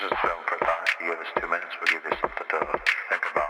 is a film for thought. You give us 2 minutes, we'll give you something to think about.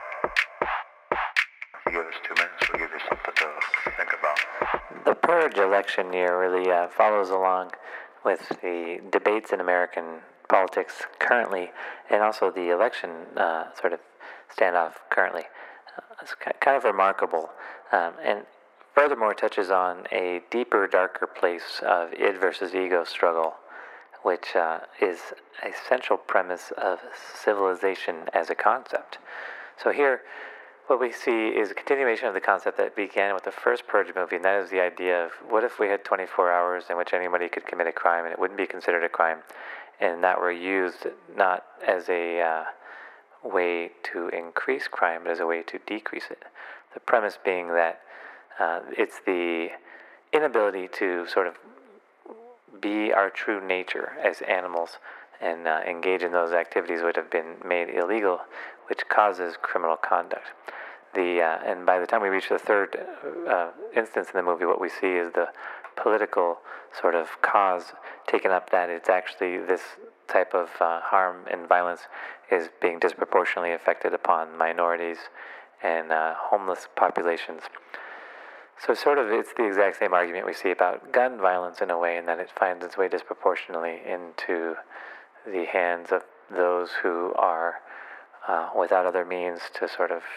You give us 2 minutes, we'll give you something to think about. The Purge election year really follows along with the debates in American politics currently, and also the election sort of standoff currently. It's kind of remarkable, and furthermore touches on a deeper, darker place of id versus ego struggle, which is a central premise of civilization as a concept. So here, what we see is a continuation of the concept that began with the first Purge movie, and that is the idea of what if we had 24 hours in which anybody could commit a crime and it wouldn't be considered a crime, and that were used not as a way to increase crime, but as a way to decrease it. The premise being that it's the inability to sort of be our true nature as animals and engage in those activities which have been made illegal, which causes criminal conduct. And by the time we reach the third instance in the movie, what we see is the political sort of cause taken up, that it's actually this type of harm and violence is being disproportionately affected upon minorities and homeless populations. So sort of it's the exact same argument we see about gun violence in a way, in that it finds its way disproportionately into the hands of those who are without other means to sort of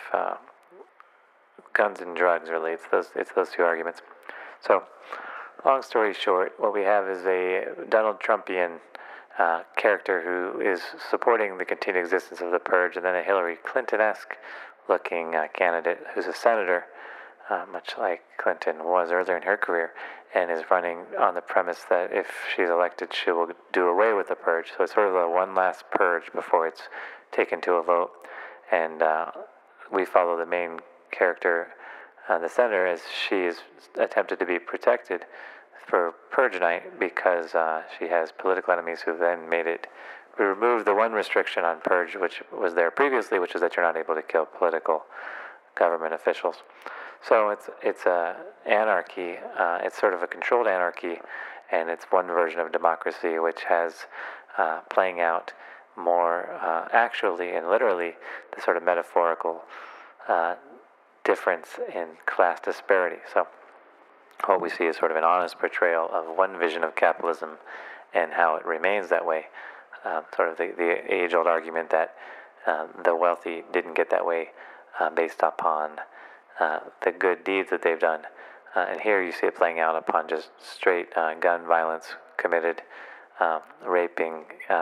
guns and drugs, really. It's those two arguments. So, long story short, what we have is a Donald Trumpian character who is supporting the continued existence of the Purge, and then a Hillary Clinton-esque looking candidate who's a senator, much like Clinton was earlier in her career, and is running on the premise that if she's elected, she will do away with the Purge. So it's sort of a one last purge before it's taken to a vote. And we follow the main character, the senator, as she is attempted to be protected for Purge night because she has political enemies who then made it. We removed the one restriction on Purge, which was there previously, which is that you're not able to kill political government officials. So it's a anarchy. It's sort of a controlled anarchy, and it's one version of democracy, which has playing out more actually and literally the sort of metaphorical difference in class disparity. So what we see is sort of an honest portrayal of one vision of capitalism and how it remains that way. Sort of the age-old argument that the wealthy didn't get that way based upon the good deeds that they've done. And here you see it playing out upon just straight gun violence committed, raping,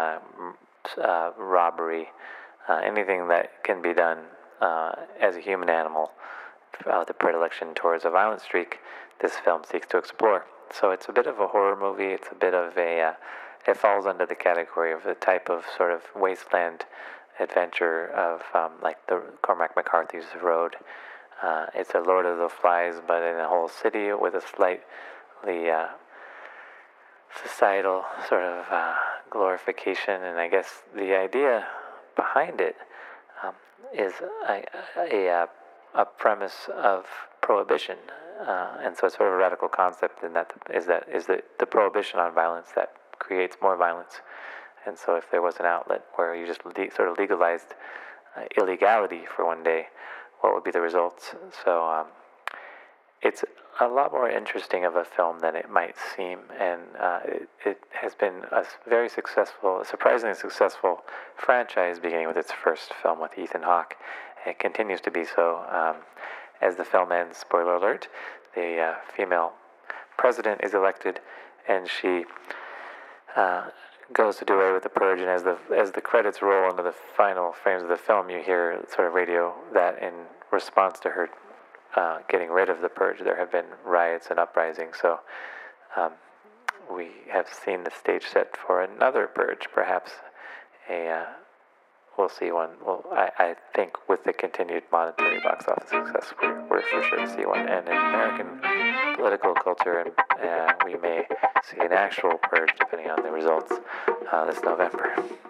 robbery, anything that can be done as a human animal, the predilection towards a violent streak, this film seeks to explore. So it's a bit of a horror movie. It's a bit of it falls under the category of the type of sort of wasteland adventure of like the Cormac McCarthy's Road. It's a Lord of the Flies, but in a whole city with a slightly societal sort of glorification. And I guess the idea behind it is a premise of prohibition, and so it's sort of a radical concept. And that is the prohibition on violence that creates more violence. And so if there was an outlet where you just sort of legalized illegality for one day, what would be the results? So it's a lot more interesting of a film than it might seem, and it has been a very successful, surprisingly successful franchise, beginning with its first film with Ethan Hawke. It continues to be so. As the film ends, spoiler alert, the female president is elected, and she goes to do away with the Purge. And as the credits roll into the final frames of the film, you hear sort of radio that in response to her getting rid of the Purge, there have been riots and uprisings. So we have seen the stage set for another Purge, perhaps we'll see one. Well, I think with the continued monetary box office success, we're for sure to see one. And in American political culture, we may see an actual Purge depending on the results this November.